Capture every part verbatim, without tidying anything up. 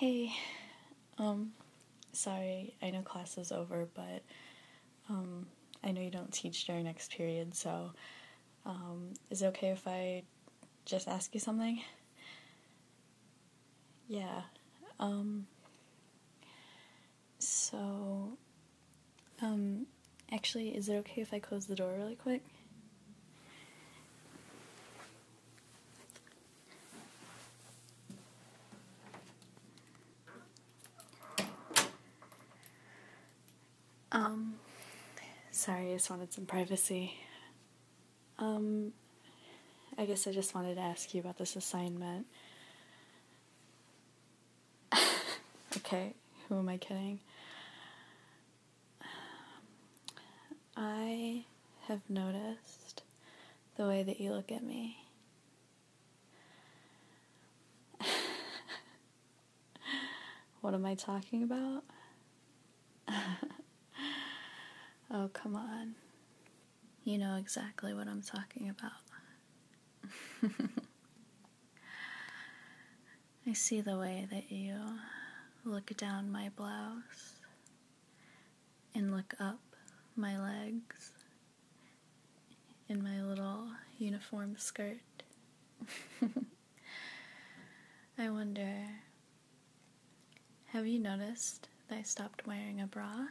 Hey, um, sorry, I know class is over, but, um, I know you don't teach during next period, so, um, is it okay if I just ask you something? Yeah, um, so, um, actually, is it okay if I close the door really quick? Um, sorry, I just wanted some privacy. Um, I guess I just wanted to ask you about this assignment. Okay, who am I kidding? I have noticed the way that you look at me. What am I talking about? Oh, come on. You know exactly what I'm talking about. I see the way that you look down my blouse and look up my legs in my little uniform skirt. I wonder, have you noticed that I stopped wearing a bra?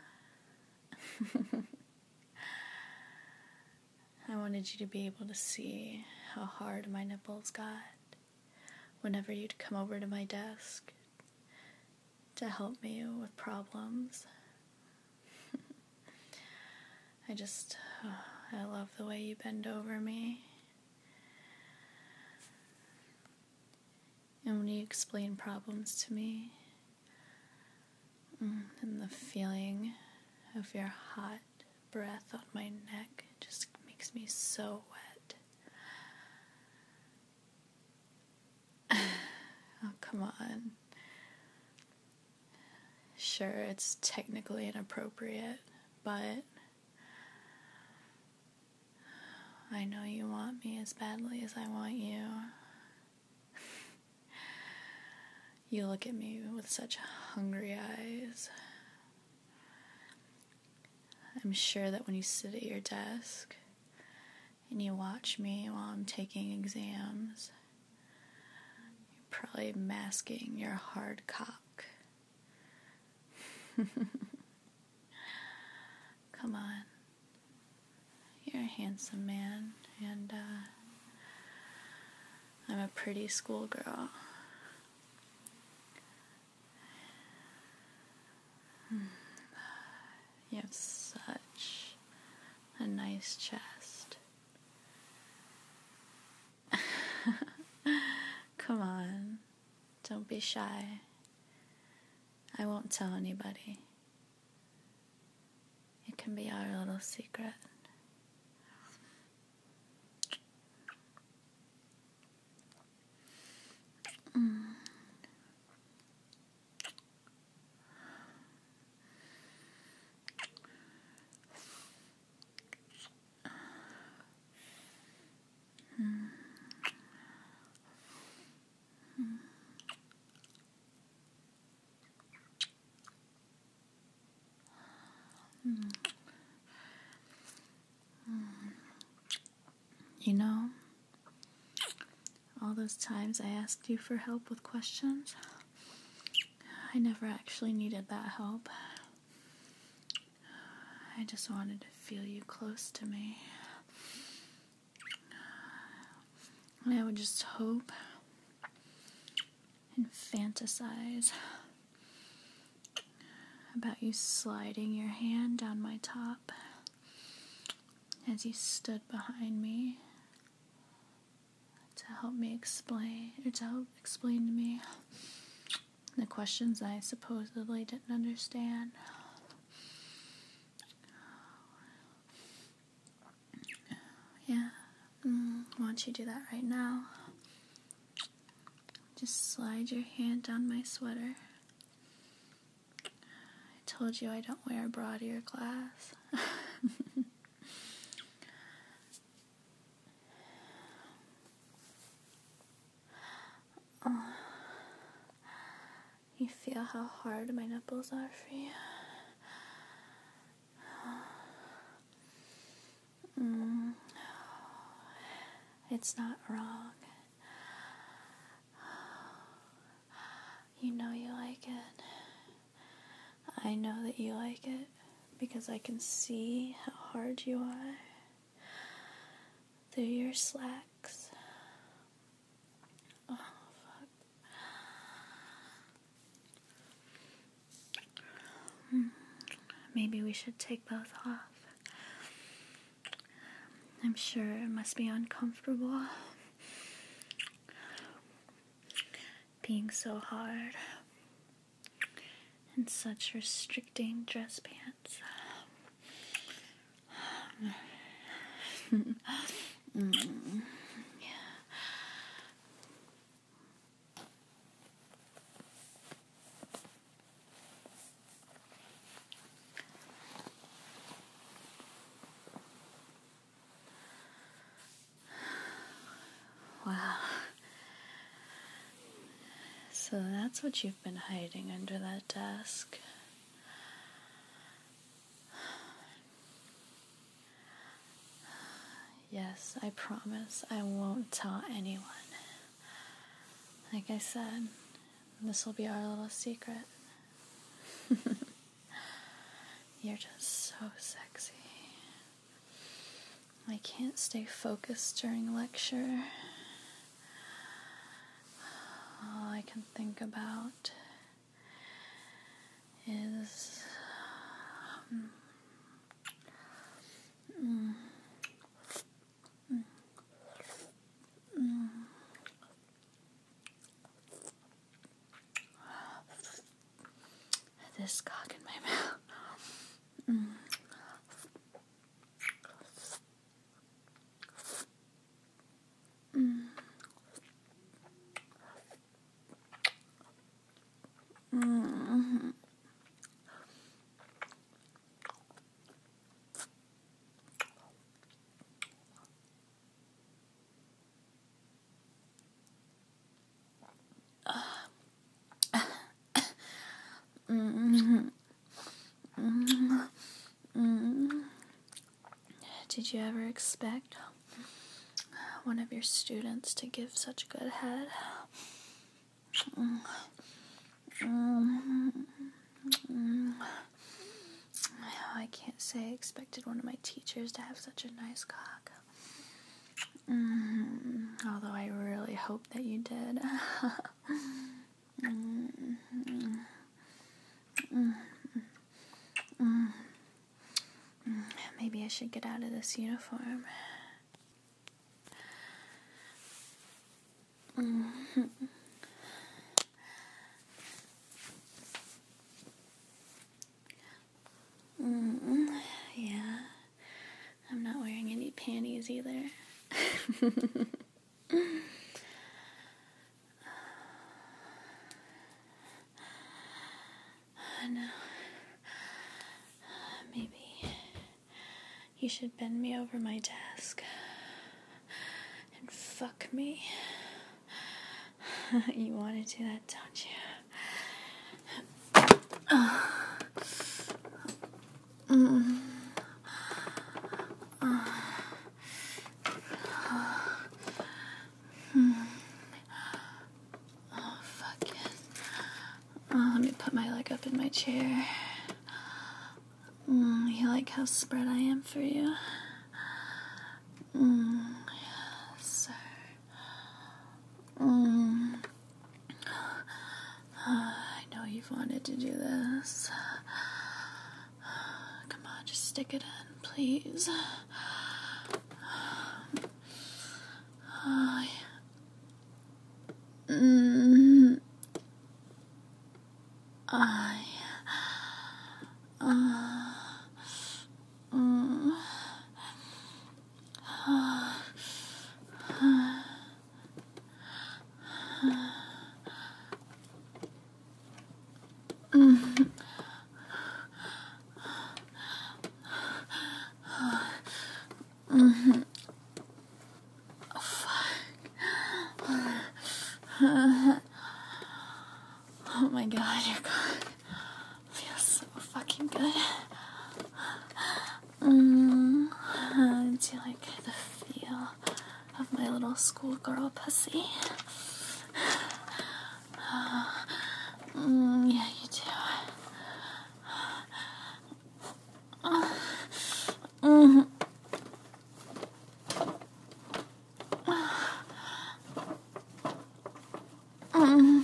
I wanted you to be able to see how hard my nipples got whenever you'd come over to my desk to help me with problems. I just, oh, I love the way you bend over me. And when you explain problems to me, and the feeling of your hot breath on my neck just makes me so wet. Oh, come on. Sure, it's technically inappropriate, but I know you want me as badly as I want you. You look at me with such hungry eyes. I'm sure that when you sit at your desk and you watch me while I'm taking exams, you're probably masking your hard cock. Come on. You're a handsome man, and uh, I'm a pretty schoolgirl. You have such a nice chest. Come on, don't be shy. I won't tell anybody. It can be our little secret. Mm. Mm. Mm. Mm. You know, all those times I asked you for help with questions, I never actually needed that help. I just wanted to feel you close to me. And I would just hope and fantasize about you sliding your hand down my top as you stood behind me to help me explain, or to help explain to me the questions I supposedly didn't understand. Yeah, mm, why don't you do that right now? Just slide your hand down my sweater. I told you I don't wear a bra to your class. Oh. You feel how hard my nipples are for you? Mm. It's not wrong. You know you like it. I know that you like it because I can see how hard you are through your slacks. Oh, fuck. Maybe we should take both off. I'm sure it must be uncomfortable being so hard in such restricting dress pants. mm. Wow. So that's what you've been hiding under that desk. Yes, I promise I won't tell anyone. Like I said, this will be our little secret. You're just so sexy. I can't stay focused during lecture. All I can think about is um, mm, mm, mm. This cock in my mouth. Mm. Mm. Mm. Mm. Mm. Mm. Did you ever expect one of your students to give such good head? Mm. Mm. Mm. I can't say I expected one of my teachers to have such a nice cock. Mm. Although I really hope that you did. mm. Mm. Mm. Maybe I should get out of this uniform. Mm-hmm. Mm-hmm. Yeah, I'm not wearing any panties either. No. Maybe you should bend me over my desk and fuck me. You want to do that, don't you? Uh. Mm. Uh. Mm. Oh, fuck yes. Oh, let me put my leg up in my chair. Mm, you like how spread I am for you? Mm, yes, sir. Mm. Uh, I know you've wanted to do this. Come on, just stick it in, please. Oh, yeah. Mm. I. Uh. Mm. Uh. Mm. Mm-hmm. Oh, fuck. Oh, my god, your cock feels so fucking good. Mm, uh, do you like the feel of my little schoolgirl pussy? Uh, mm, yeah, you do. Uh, mm, mm.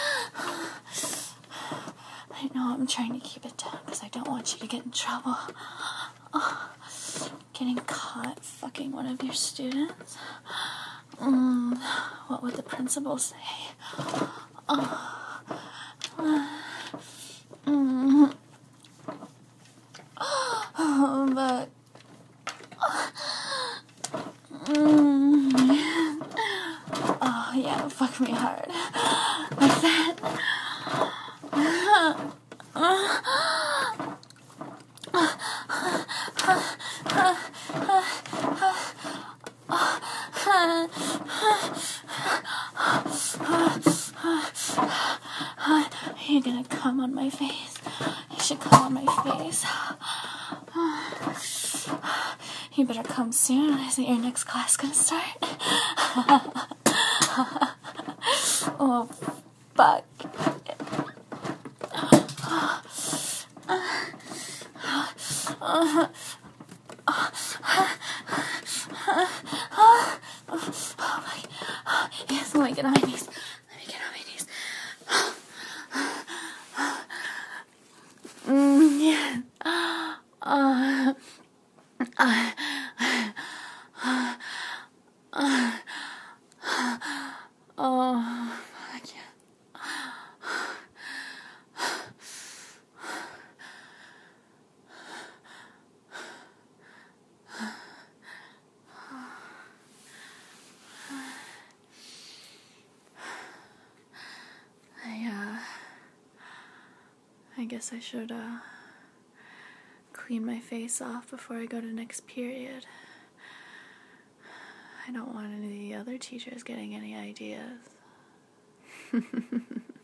I know I'm trying to keep it down because I don't want you to get in trouble. Oh, getting caught fucking one of your students. Mm, what would the principal say? Oh, mm, oh but mm, oh yeah, fuck me hard like that. You're gonna come on my face. You should come on my face. You better come soon. Isn't your next class gonna start? Oh, fuck. Oh my. Yes, let me get on my knees. Let me get on my knees. Mm, yeah. Uh, uh, uh, uh, oh, fuck yeah. I, uh, I guess I should, uh, clean my face off before I go to next period. I don't want any of the other teachers getting any ideas.